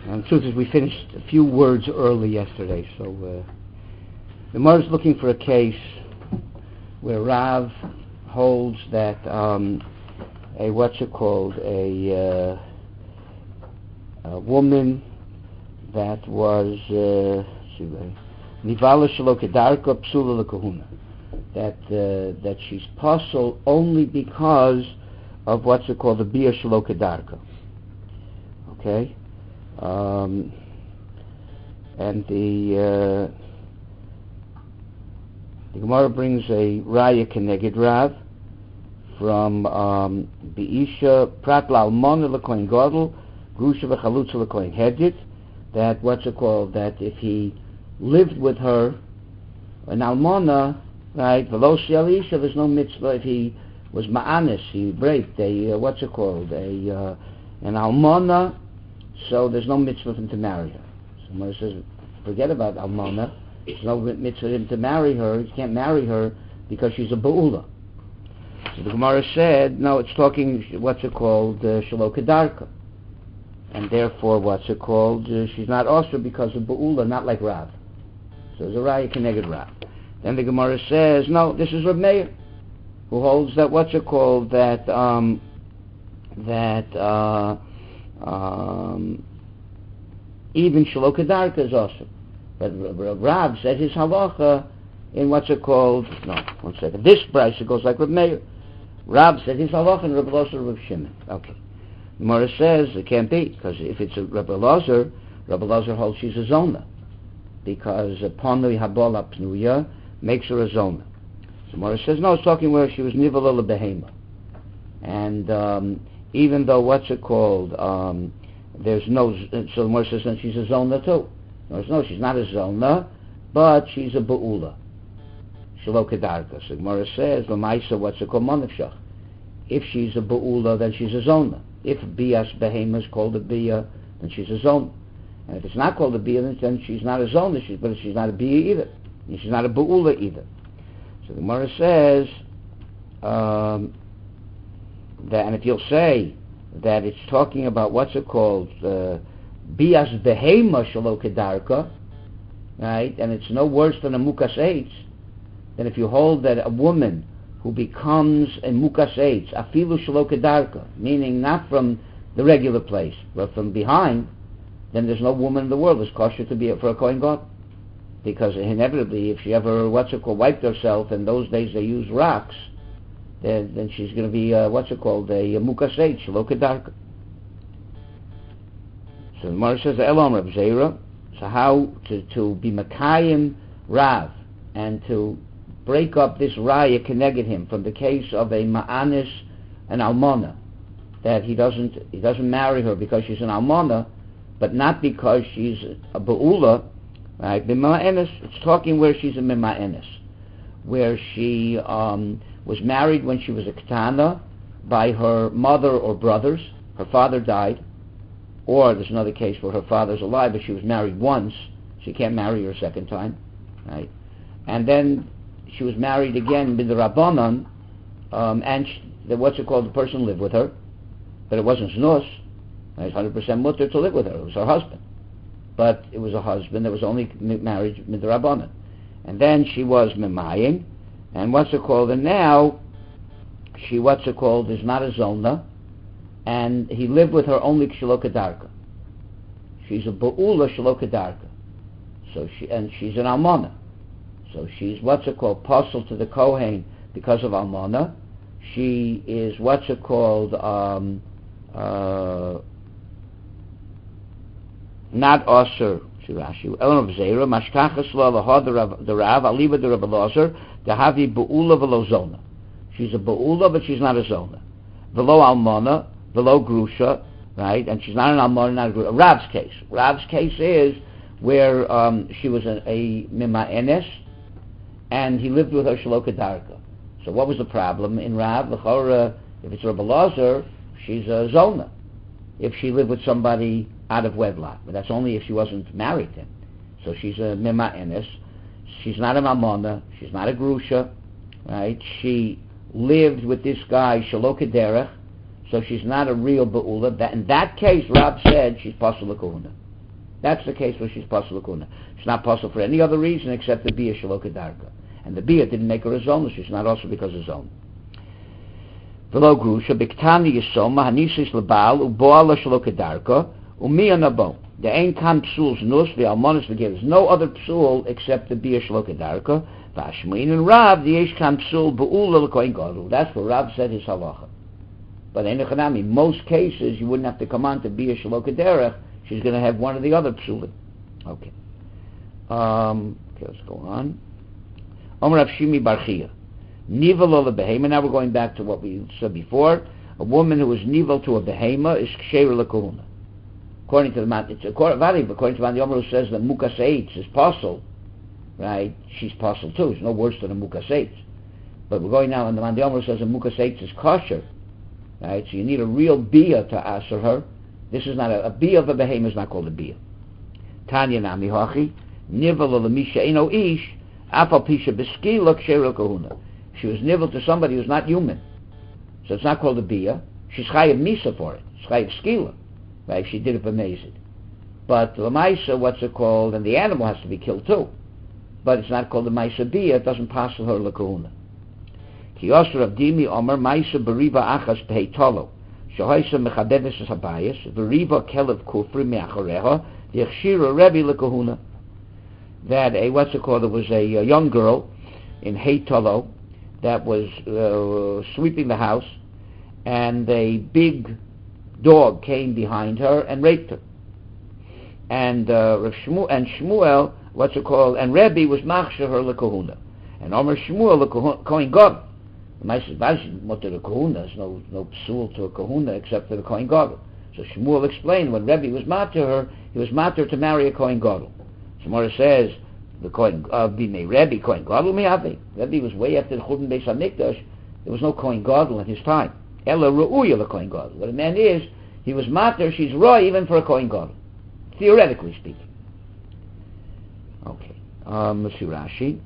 And the truth is, we finished a few words early yesterday, so the Gemara is looking for a case where Rav holds that a woman that was nivala shelo kedarka psula lekahuna, that she's pasul only because of the bia shelo kedarka. Okay. And the Gemara brings a raya keneged Rav from Beisha Prat La'almona L'Kohen Gadol Grusha V'Chalutza L'Kohen Hedit, that that if he lived with her, an almona, right? V'lo she'alisha, there's no mitzvah. If he was ma'anis, he break an almona, so there's no mitzvah for him to marry her. So Moshe says, forget about almona. There's no mitzvah for him to marry her. He can't marry her because she's a ba'ula. So the Gemara said, no, it's talking, shelo kedarka. And therefore, she's not also because of ba'ula, not like Rav. So it's a raya keneged Rav. Then the Gemara says, no, this is Reb Meir, who holds that even shelo kedarka is also. But Rav said his halacha in this brayso goes like Reb Meir. Rav said his halacha in Reb Elazar Reb Shimon. Okay. The Gemara says it can't be, because if it's a Reb Elazar holds she's a zona, because Ponui Habola Pnuya makes her a zona. So the Gemara says no, it's talking where she was nivala lebehema, and even though there's no, so the Gemara says then she's a zona too. No, she's not a zona, but she's a ba'ula. Shelo kedarka. So the Gemara says l'maisa monefshach. If she's a ba'ula, then she's a zona. If bias behema is called a bia, then she's a zona. And if it's not called a bia, then she's not a zona. But she's not a bia either. And she's not a ba'ula either. So the Gemara says that, and if you'll say that it's talking about bias behema shelo kedarka, right? And it's no worse than a mukas eitz. Then if you hold that a woman who becomes a mukas eitz, afilu shelo kedarka, meaning not from the regular place, but from behind, then there's no woman in the world that's kosher to be for a Kohen Gadol. Because inevitably, if she ever, wiped herself, in those days they use rocks, then she's going to be, a mukas eitz, shelo kedarka. So the Gemara says, Elam Reb Zera, so how to be Makayim Rav, and to break up this raya keneged him from the case of a ma'anis, an almona, that he doesn't marry her because she's an almona, but not because she's a ba'ula, right? B'ma'enes, it's talking where she's a mima'enes, where she was married when she was a ketana by her mother or brothers. Her father died, or there's another case where her father's alive, but she was married once, she can't marry her a second time, right? And then she was married again with the Rabbanon, and the person lived with her, but it wasn't znus. It's 100% mutter to live with her. It was her husband, but it was a husband that was only married with the Rabbanon. And then she was memaying, and and now she is not a zona, and he lived with her only shelo kedarka. She's a ba'ula shelo kedarka. So she's an almona. So she's pasul to the Kohen because of almona. She is not osir. Elam of Zera mashkachas lo the Rav aliba the Reb Elazar the havi ba'ula v'lo zona. She's a ba'ula, but she's not a zona. V'lo almona, v'lo grusha, right? And she's not an almona, not a grusha. Rav's case is where she was a mima'enes, and he lived with her shelo kedarka. So what was the problem in Rav? If it's Reb Elazar, she's a zona. If she lived with somebody out of wedlock, but that's only if she wasn't married to him. So she's a mima'enes. She's not a mamona. She's not a grusha, right? She lived with this guy shelo kederech, so she's not a real ba'ula. In that case, Rav said she's pasul l'kahuna. That's the case where she's pasul l'kahuna. She's not pasul for any other reason except the bia shelo kedarka. And the bia didn't make her a zona, she's not also because of zona. V'lo grusha b'ktani yisoma hanisis l'baal u'boala shelo kedarka u'miya nabo. There ain't kan psuls nus v'almonis v'gil. There's no other psul except the bia shelo kedarka. V'ashmein and Rav the yesh kan psul b'ula l'kohen gadol. That's what Rav said his halacha. But in Echanami, most cases you wouldn't have to come on to bia shelo kederach. She's going to have one of the other psulim. Okay. Okay, let's go on. Omer Rav Shimi bar Chia. Nivel of a behema. Now we're going back to what we said before. A woman who is nivel to a behema is ksheira l'kahuna. According to the according to the Omer who says that mukas eitz is pasul, right? She's pasul too. It's no worse than a mukas eitz. But we're going now, and the man the Omer says a mukas eitz is kosher, right? So you need a real bia to answer her. This is not a bia of a behema is not called a bia. Tanya nami hachi nivel of a misha eno ish afal pisha beskila ksheira l'kahuna. She was nivel to somebody who's not human, so it's not called a bia. She's chayav misa for it. She's chayav skila. Right, she did it b'mezid. But l'maisa, what's it called? And the animal has to be killed too. But it's not called the maisa bia. It doesn't pass her l'kahuna. Ki yosher of dimi omer maisa beriba achas pehei tolo. Shehoisa mechabeves habayis beriba kelev kufri me'achareha yechshira Rebbe l'kahuna. That a what's it called? There was a young girl in Hey Tolo that was sweeping the house, and a big dog came behind her and raped her. And Shmuel, what's it called? And Rebbe was machshir her l'kahuna. And Omer Shmuel l'kohen gadol. The Ma'aseh Bashi mutter l'kahuna. There's no psul to a kahuna except for the kohen gadol. So Shmuel explained when Rebbe was matter her, he was matter to marry a kohen gadol. Shmuel says the kohen b'nei Rebbe kohen gadol mi'avi. Rebbe was way after the Churban Beis Hamikdash. There was no kohen gadol in his time. Ella Ru'uya l'kohen gadol. What it meant is, he was mater, she's raw even for a kohen gadol. Theoretically speaking. Okay. Let's see Rashi.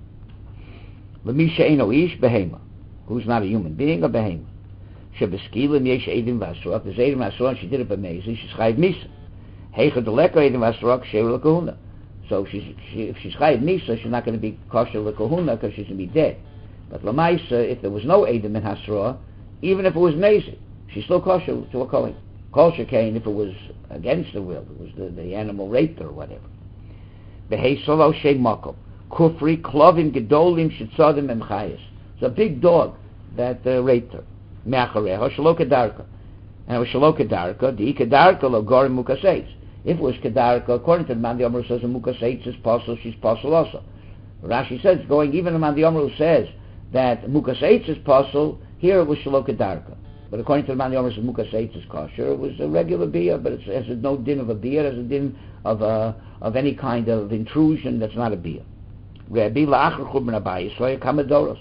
L'misha eno ish behema. Who's not a human being, a behema. Shebeskilim yesh edim v'asrok. There's edim v'asrok, she did it b'mezi, she's chayiv misa. Heicha deleka edim v'asrok, she'er l'kahuna. So if she's chayiv misa, she's not going to be kosher l'kahuna because she's going to be dead. But l'maisa, if there was no edim in hasra, even if it was mezi, she's still kosher to a kohen. Kosher kain if it was against the will, it was the animal raped her or whatever. Behei solo shei makom. Kufri klovim gedolim shitzadim emchayis. It's a big dog that raped her. Me'achareha shelo kedarka. And it was shelo kedarka, di kedarka lo gorim mukas eitz. If it was kedarka, according to the man the Omer says a mukas eitz is pasul, she's pasul also. Rashi says, going even the man the Omer who says that mukas eitz is pasul, here it was shelo kedarka. But according to the man the Omer says mukas eitz is kosher, it was a regular bia, but it has no din of a bia, it has a din of any kind of intrusion that's not a bia. Rebbe la'achar Churban Abayis, so kamadoros.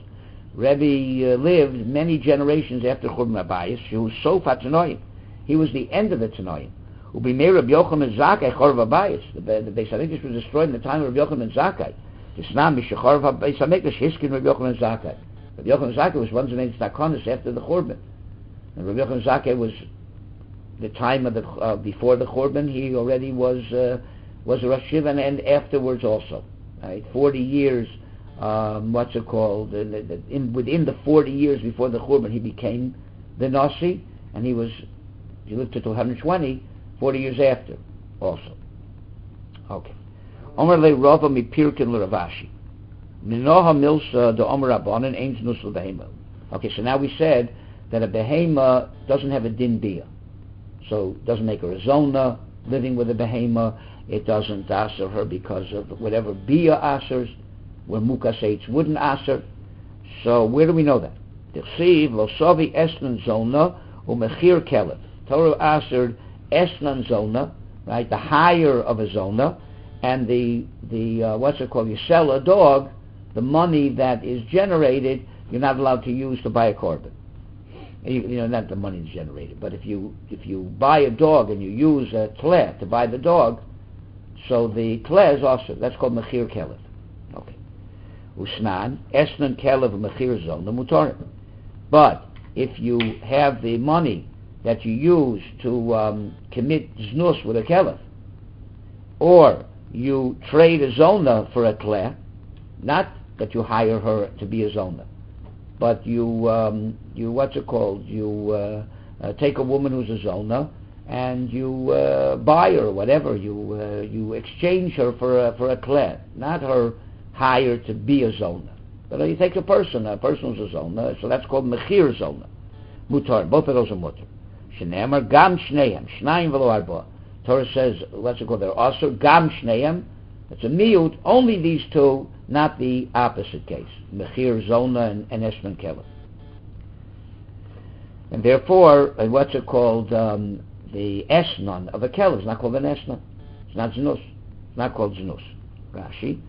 Rebbe lived many generations after Churban Abayis. He was so fatanoim. He was the end of the tanoim. Ubimei Rabbi Yochanan Zakkai Chorv Abayis. The Beis Hamikdash was destroyed in the time of Rabbi Yochanan Zakkai. Tisnam Mishachorv Beis Hamikdash Hiskin Rabbi Yochanan Zakkai. Rabbi Yochanan Zakkai was one of the Takonis after the Churban. And Rabbi Yochanan Zakkai was the time of the before the Churban. He already was a Rosh Yeshiva, and afterwards also. Right, 40 years. What's it called? Within the 40 years before the Churban, he became the Nasi, and he lived to 120, 40 years after, also. Okay. Omer le Rava mi Pirkin le Ravashi. Minoha milsa de Omer Rabbanan ain't nus le behema. Okay, so now we said that a behema doesn't have a din bia, so it doesn't make her a zona living with a behema. It doesn't aser her because of whatever bia asers, where mukas eitz wouldn't aser. So where do we know that? T'chsiv lo sovi esnan zona u'mechir kelev. Torah asered esnan zona, right? The higher of a zona, and the what's it called? You sell a dog, the money that is generated, you're not allowed to use to buy a korban. You know, not the money is generated, but if you buy a dog and you use a tleh to buy the dog, so the tleh is also, that's called mechir kelev. Okay. Usnan, esnan kelev mechir zona mutar. But if you have the money that you use to commit znus with a kelev, or you trade a zona for a kleh, not that you hire her to be a zona, but you take a woman who's a zona and you buy her, or whatever, you exchange her for a kleh, not her hired to be a zona. But you take a person who's a zona, so that's called mechir zona. Mutar, both of those are mutar. Shneimar gam shneim, shnayim v'lo arba. Torah says, they're also gam shneim. It's a miyut, only these two, not the opposite case. Mechir zona and esnan kelim. And therefore, the esnan of a kelim is not called an esnan. It's not znus. It's not called znus. Rashi.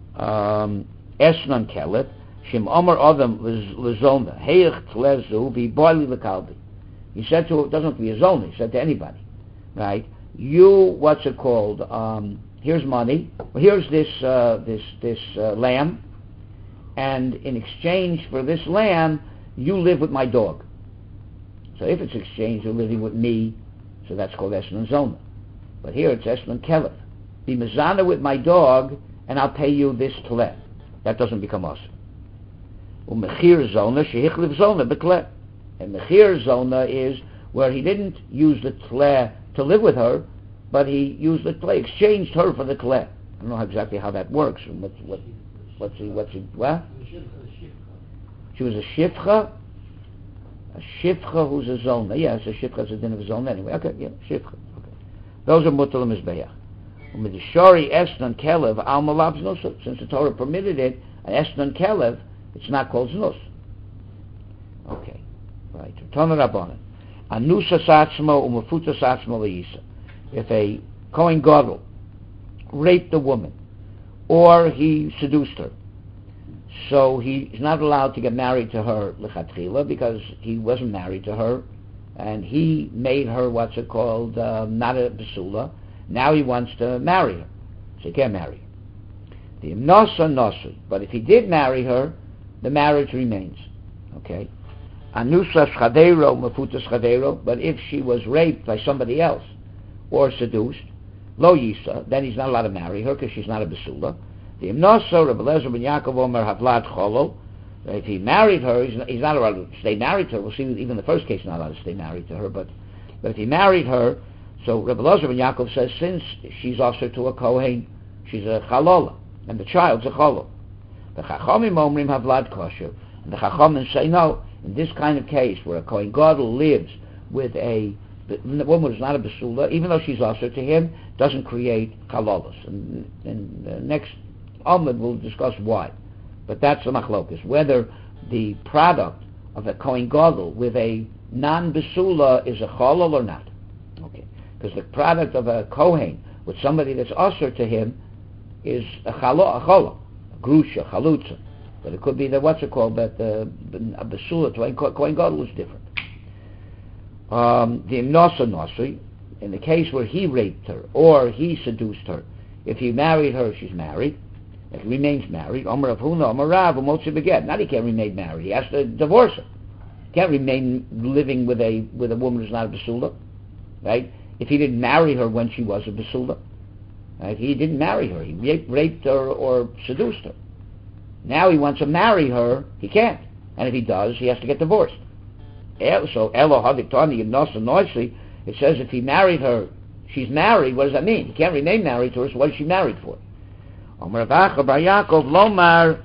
Esnan kelim, shim omer adam lezona, heich tlezu v'boili lekalbi. He said to, it doesn't have to be a zona, he said to anybody, right? You, here's money, here's this lamb, and in exchange for this lamb, you live with my dog. So if it's exchange, you're living with me, so that's called esnan zona. But here it's esnan kelef. Be mezana with my dog, and I'll pay you this tleh. That doesn't become awesome. Umechir zona shehichlif zona betleh. And mechir zona is where he didn't use the tleh to live with her, but he used the tleh, exchanged her for the tleh. I don't know exactly how that works. What? She was a shifcha. A shifcha who's a zona. Yes, a shifcha is a din of a zona anyway. Okay, yeah, shifcha. Okay. Those are mutal mizbeach. Umidishori esnan kelev al malab znus. Since the Torah permitted it, an esnan kelev, it's not called znus. Okay, right. Tana rabbanan. Anusa satzmo umafuta satzmo leisa. If a Kohen Gadol raped a woman, or he seduced her, so he's not allowed to get married to her lechatchila because he wasn't married to her, and he made her not a besula. Now he wants to marry her, so he can't marry her. The nasa nasui, but if he did marry her, the marriage remains. Okay. Anusa schadero mafuta schadero, but if she was raped by somebody else or seduced, lo yisa, then he's not allowed to marry her because she's not a besula. The imnasa Rebbe Lezer ben Yaakov Omer havlad cholo. If he married her, he's not allowed to stay married to her. We'll see even the first case, he's not allowed to stay married to her. But if he married her, so Rebbe Lezer ben Yaakov says, since she's also to a Kohen, she's a chalola, and the child's a cholo. The Chachamim Omrim havlad kosher, and the Chachamim say no. In this kind of case, where a Kohen Gadol lives with a woman who's not a besula, even though she's also to him, doesn't create chalolos. And the next Amud will discuss why. But that's the machlokas, whether the product of a Kohen Gadol with a non-besula is a chalol or not. Okay, because the product of a Kohen with somebody that's usher to him is a chalol, a grusha, chalutza. But it could be that a besula to a Kohen Gadol is different. The nasa nasui, in the case where he raped her or he seduced her, if he married her, she's married. If he remains married, Omer Rav Huna, Omer Rav, Umotzi beget. Not he can't remain married. He has to divorce her. He can't remain living with a woman who's not a besula, right? If he didn't marry her when she was a besula, right? He didn't marry her. He raped her or seduced her. Now he wants to marry her. He can't. And if he does, he has to get divorced. So Elo Hadiktani Yibnosa Noisli, it says if he married her, she's married. What does that mean? He can't remain married to her, so what is she married for? Omer Rav Bar Yaakov Lomar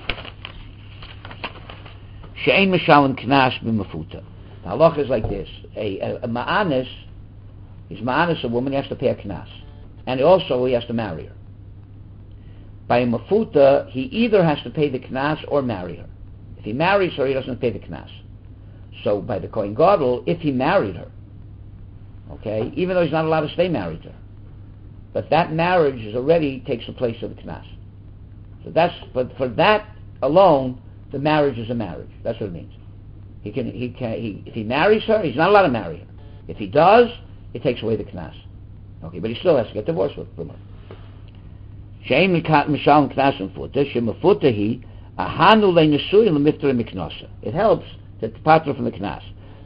She'ein Mishalim Knas B'Mafuta. The halacha is like this: a ma'anis, he's ma'anis a woman, he has to pay a knas, and also he has to marry her. By a mafuta, he either has to pay the knas or marry her. If he marries her, he doesn't pay the knas. So by the Kohen Gadol, if he married her, okay, even though he's not allowed to stay married to her, but that marriage is already takes the place of the knas. So but for that alone, the marriage is a marriage. That's what it means. If he marries her, he's not allowed to marry her. If he does, it takes away the knas. Okay, but he still has to get divorced from her. Shein mishalem knas mefuta, shemafuta he ahanu le'nesuyin lemifter miknasa. It helps that the patro from the knas.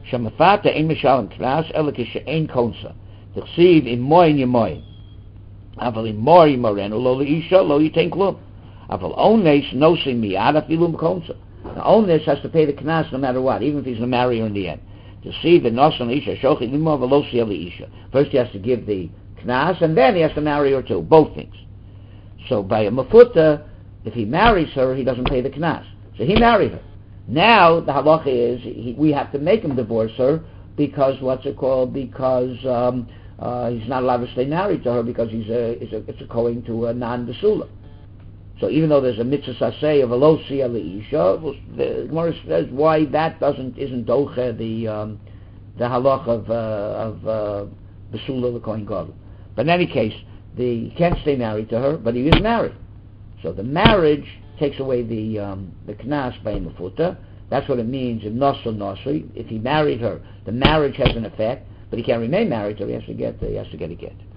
Shemafata ein mishalem knas ela kishein konsa. T'chsiv imoyin yemoyin. Aval mori morenu lo leisha lo yitain klum. Aval ones nosim miyad afilu mkonsa. The ones has to pay the knas no matter what, even if he's going to marry her in the end. To see the nosan isha shochi limo velosi isha. First he has to give the knas, and then he has to marry her too. Both things. So by a mafuta, if he marries her, he doesn't pay the knas. So he married her. Now the halacha is we have to make him divorce her because Because he's not allowed to stay married to her because it's a going to a non-besula. So even though there's a mitzvah saseh of velosi isha, the Gemara says why that isn't doche the halacha of besula the kohen gadol. But in any case, he can't stay married to her, but he is married. So the marriage takes away the knas by mefuta. That's what it means in nosel nosri. If he married her, the marriage has an effect, but he can't remain married to her. He has to get a get.